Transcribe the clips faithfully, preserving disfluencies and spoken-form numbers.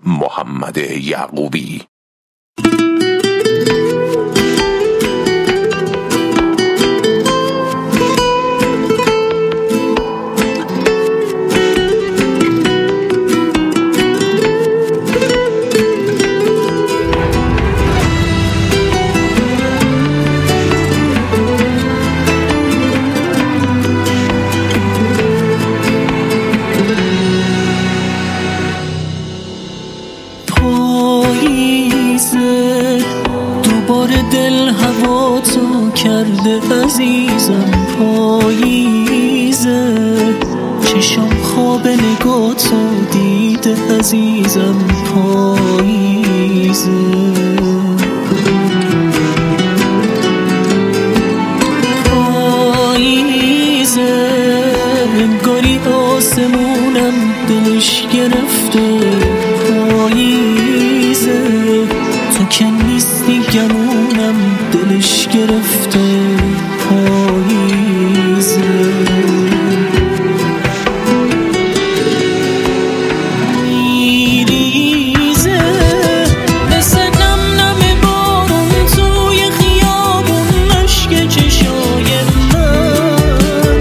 محمد یعقوبی. دوباره دل هوا تو کرده عزیزم، پاییزه چشم خواب نگاه تو دیده عزیزم، پاییزه پاییزه انگاری آسمونم دلش گرفته، پاییزه تو که نیستی گمونم دلش گرفته، پاییزه میریزه مثل نم نم بارون توی خیابون، اشک چشای من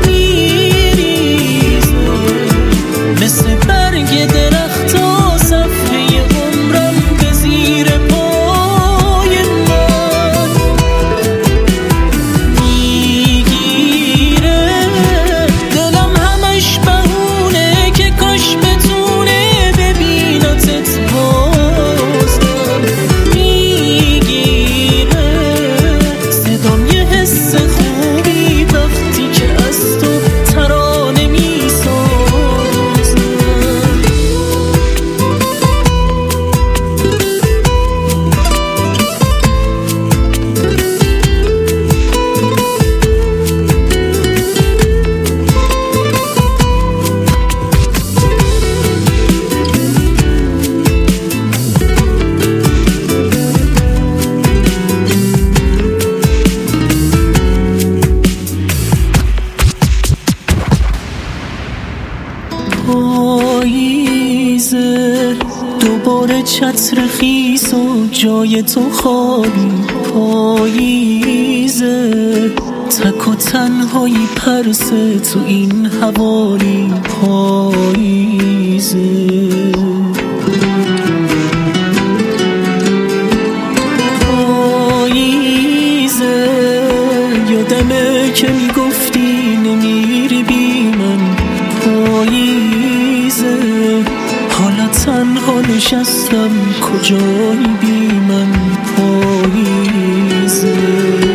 میریزه مثل برگ درختا صفحه عمرم به زیر پای من میگیره، دلم همش بهونه که کاش بتونه ببینتت بازم، میگیره صدام یه حس خوبی وقتی که از تو ترانه میسازم. پاییزه دوباره چتر خیس و جای تو خالی، پاییزه تک و تنهایی پرسه تو این حوالی، پاییزه پاییزه یادمه که میگفتی نمیری بی من، پاییزه حالا تنها نشستم کجایی بی من، پاییزه